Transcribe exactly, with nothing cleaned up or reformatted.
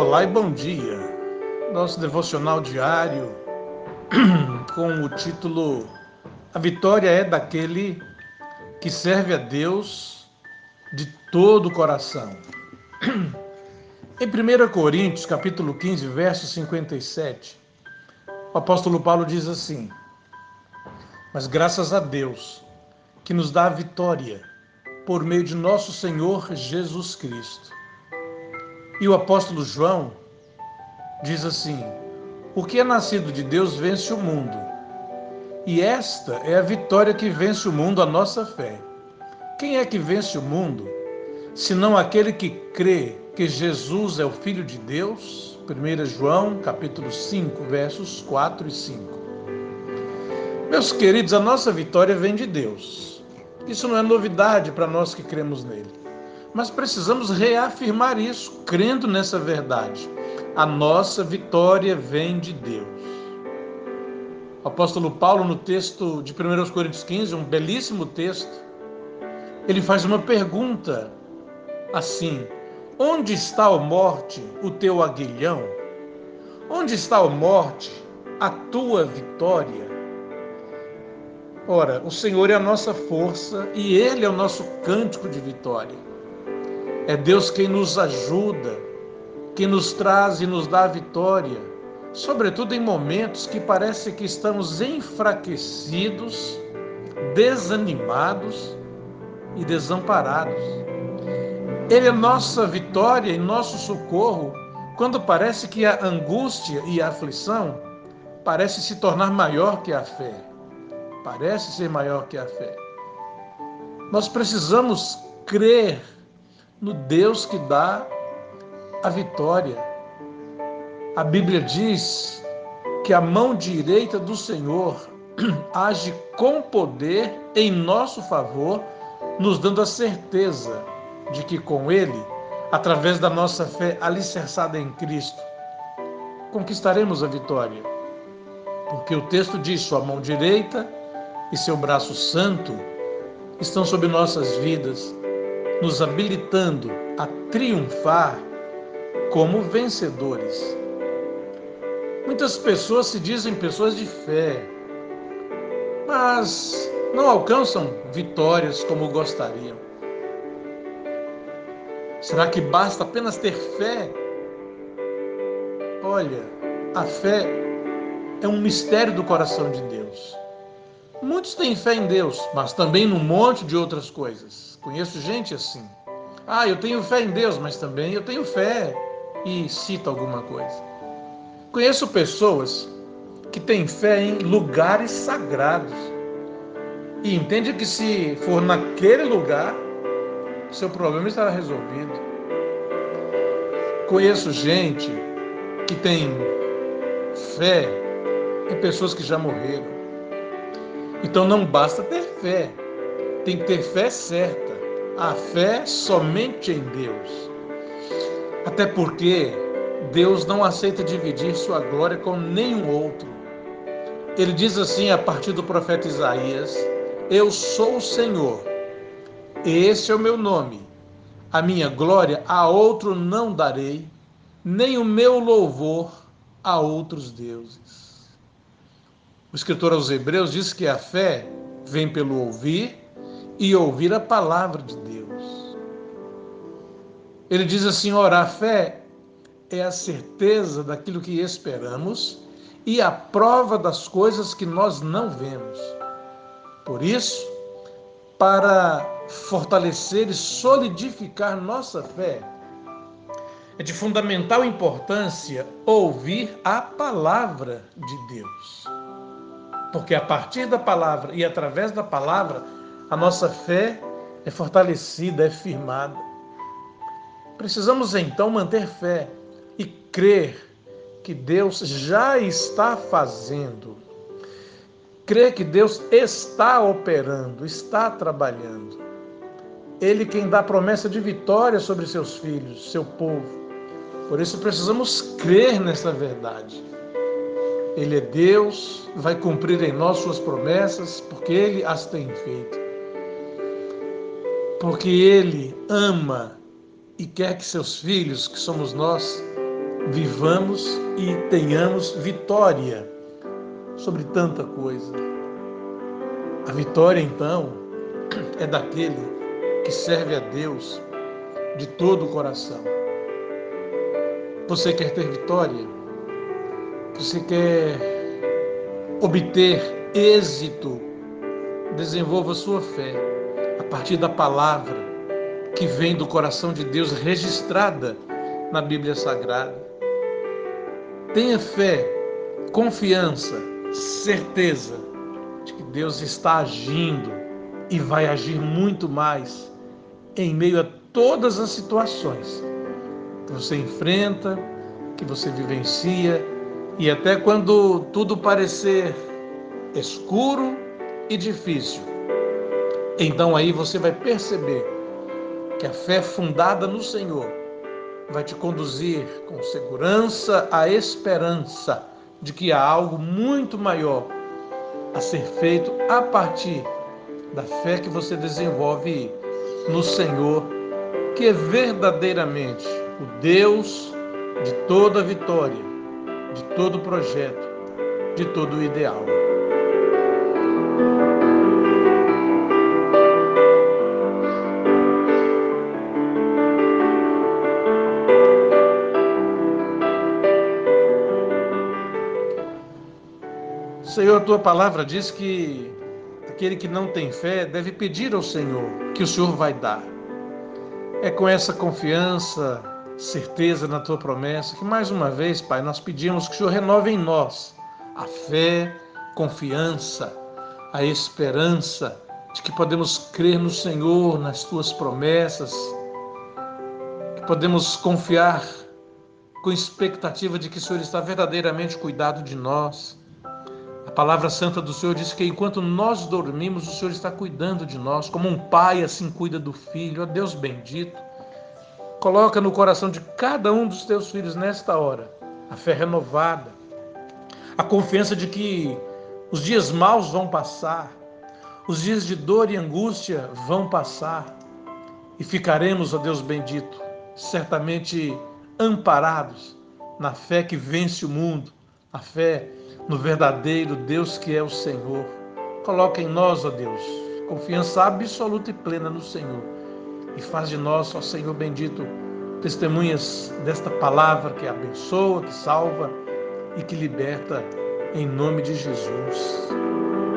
Olá e bom dia. Nosso devocional diário com o título A Vitória é daquele que serve a Deus de todo o coração. Em primeira Coríntios, capítulo quinze, verso cinquenta e sete, o apóstolo Paulo diz assim: Mas graças a Deus que nos dá a vitória por meio de nosso Senhor Jesus Cristo. E o apóstolo João diz assim: O que é nascido de Deus vence o mundo. E esta é a vitória que vence o mundo, a nossa fé. Quem é que vence o mundo, senão aquele que crê que Jesus é o Filho de Deus? primeira João, capítulo cinco, versos quatro e cinco. Meus queridos, a nossa vitória vem de Deus. Isso não é novidade para nós que cremos nele. Mas precisamos reafirmar isso, crendo nessa verdade. A nossa vitória vem de Deus. O apóstolo Paulo, no texto de primeira Coríntios quinze, um belíssimo texto, ele faz uma pergunta assim: onde está, ó morte, o teu aguilhão? Onde está, ó morte, a tua vitória? Ora, o Senhor é a nossa força e Ele é o nosso cântico de vitória. É Deus quem nos ajuda, quem nos traz e nos dá a vitória, sobretudo em momentos que parece que estamos enfraquecidos, desanimados e desamparados. Ele é nossa vitória e nosso socorro quando parece que a angústia e a aflição parece se tornar maior que a fé. Parece ser maior que a fé. Nós precisamos crer no Deus que dá a vitória. A Bíblia diz que a mão direita do Senhor age com poder em nosso favor, nos dando a certeza de que com Ele, através da nossa fé alicerçada em Cristo, conquistaremos a vitória. Porque o texto diz: sua mão direita e seu braço santo estão sobre nossas vidas, nos habilitando a triunfar como vencedores. Muitas pessoas se dizem pessoas de fé, mas não alcançam vitórias como gostariam. Será que basta apenas ter fé? Olha, a fé é um mistério do coração de Deus. Muitos têm fé em Deus, mas também num monte de outras coisas. Conheço gente assim. Ah, eu tenho fé em Deus, mas também eu tenho fé, e cita alguma coisa. Conheço pessoas que têm fé em lugares sagrados e entende que se for naquele lugar, seu problema estará resolvido. Conheço gente que tem fé em pessoas que já morreram. Então não basta ter fé, tem que ter fé certa. A fé somente em Deus. Até porque Deus não aceita dividir sua glória com nenhum outro. Ele diz assim a partir do profeta Isaías: eu sou o Senhor, esse é o meu nome. A minha glória a outro não darei, nem o meu louvor a outros deuses. O escritor aos Hebreus diz que a fé vem pelo ouvir e ouvir a palavra de Deus. Ele diz assim: ora, a fé é a certeza daquilo que esperamos e a prova das coisas que nós não vemos. Por isso, para fortalecer e solidificar nossa fé, é de fundamental importância ouvir a palavra de Deus. Porque a partir da palavra e através da palavra, a nossa fé é fortalecida, é firmada. Precisamos então manter fé e crer que Deus já está fazendo. Crer que Deus está operando, está trabalhando. Ele quem dá promessa de vitória sobre seus filhos, seu povo. Por isso precisamos crer nessa verdade. Ele é Deus, vai cumprir em nós suas promessas, porque Ele as tem feito. Porque Ele ama e quer que seus filhos, que somos nós, vivamos e tenhamos vitória sobre tanta coisa. A vitória, então, é daquele que serve a Deus de todo o coração. Você quer ter vitória? Você quer obter êxito? Desenvolva sua fé a partir da palavra que vem do coração de Deus, registrada na Bíblia Sagrada. Tenha fé, confiança, certeza de que Deus está agindo e vai agir muito mais em meio a todas as situações que você enfrenta, que você vivencia, e até quando tudo parecer escuro e difícil, então aí você vai perceber que a fé fundada no Senhor vai te conduzir com segurança à esperança de que há algo muito maior a ser feito a partir da fé que você desenvolve no Senhor, que é verdadeiramente o Deus de toda vitória, de todo projeto, de todo ideal. Senhor, a tua palavra diz que aquele que não tem fé deve pedir ao Senhor, que o Senhor vai dar. É com essa confiança, certeza na tua promessa, que mais uma vez, Pai, nós pedimos que o Senhor renove em nós a fé, confiança, a esperança de que podemos crer no Senhor, nas tuas promessas, que podemos confiar com expectativa de que o Senhor está verdadeiramente cuidado de nós. A palavra santa do Senhor diz que enquanto nós dormimos, o Senhor está cuidando de nós, como um pai assim cuida do filho. Ó Deus bendito, coloca no coração de cada um dos teus filhos nesta hora a fé renovada, a confiança de que os dias maus vão passar, os dias de dor e angústia vão passar e ficaremos, ó Deus bendito, certamente amparados na fé que vence o mundo, a fé no verdadeiro Deus que é o Senhor. Coloca em nós, ó Deus, confiança absoluta e plena no Senhor e faz de nós, ó Senhor bendito, testemunhas desta palavra que abençoa, que salva e que liberta, em nome de Jesus.